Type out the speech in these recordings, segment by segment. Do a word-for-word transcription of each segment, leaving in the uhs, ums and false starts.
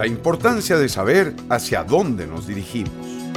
La importancia de saber hacia dónde nos dirigimos.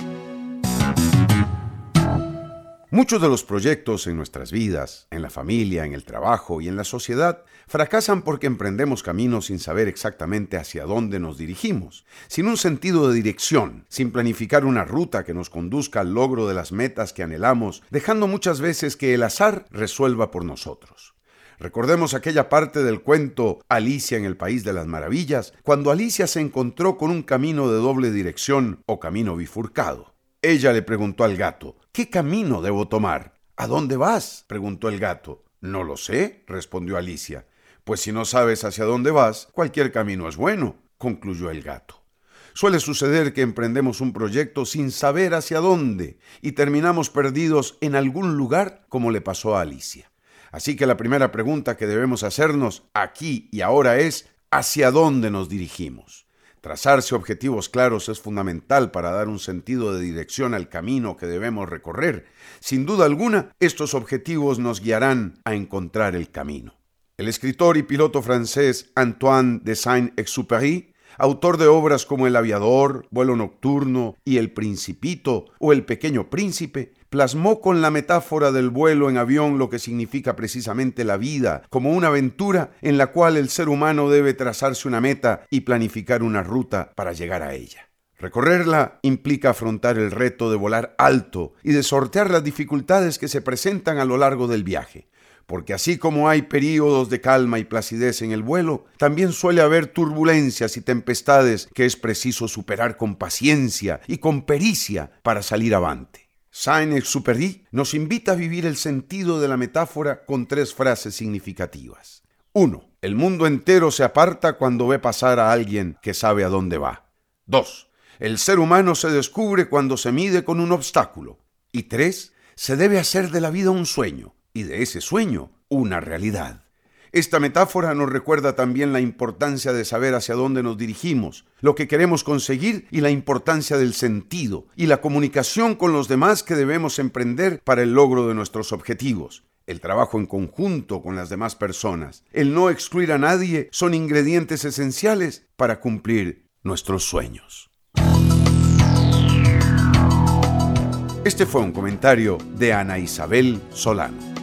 Muchos de los proyectos en nuestras vidas, en la familia, en el trabajo y en la sociedad, fracasan porque emprendemos caminos sin saber exactamente hacia dónde nos dirigimos, sin un sentido de dirección, sin planificar una ruta que nos conduzca al logro de las metas que anhelamos, dejando muchas veces que el azar resuelva por nosotros. Recordemos aquella parte del cuento Alicia en el País de las Maravillas, cuando Alicia se encontró con un camino de doble dirección o camino bifurcado. Ella le preguntó al gato: ¿qué camino debo tomar? ¿A dónde vas?, preguntó el gato. No lo sé, respondió Alicia. Pues si no sabes hacia dónde vas, cualquier camino es bueno, concluyó el gato. Suele suceder que emprendemos un proyecto sin saber hacia dónde y terminamos perdidos en algún lugar, como le pasó a Alicia. Así que la primera pregunta que debemos hacernos aquí y ahora es: ¿hacia dónde nos dirigimos? Trazarse objetivos claros es fundamental para dar un sentido de dirección al camino que debemos recorrer. Sin duda alguna, estos objetivos nos guiarán a encontrar el camino. El escritor y piloto francés Antoine de Saint-Exupéry, autor de obras como El aviador, Vuelo nocturno y El Principito o El pequeño príncipe, plasmó con la metáfora del vuelo en avión lo que significa precisamente la vida, como una aventura en la cual el ser humano debe trazarse una meta y planificar una ruta para llegar a ella. Recorrerla implica afrontar el reto de volar alto y de sortear las dificultades que se presentan a lo largo del viaje. Porque así como hay períodos de calma y placidez en el vuelo, también suele haber turbulencias y tempestades que es preciso superar con paciencia y con pericia para salir avante. Saint-Exupéry nos invita a vivir el sentido de la metáfora con tres frases significativas. uno. El mundo entero se aparta cuando ve pasar a alguien que sabe a dónde va. dos. El ser humano se descubre cuando se mide con un obstáculo. Y tres. Se debe hacer de la vida un sueño y de ese sueño una realidad. Esta metáfora nos recuerda también la importancia de saber hacia dónde nos dirigimos, lo que queremos conseguir y la importancia del sentido y la comunicación con los demás que debemos emprender para el logro de nuestros objetivos. El trabajo en conjunto con las demás personas, el no excluir a nadie son ingredientes esenciales para cumplir nuestros sueños. Este fue un comentario de Ana Isabel Solano.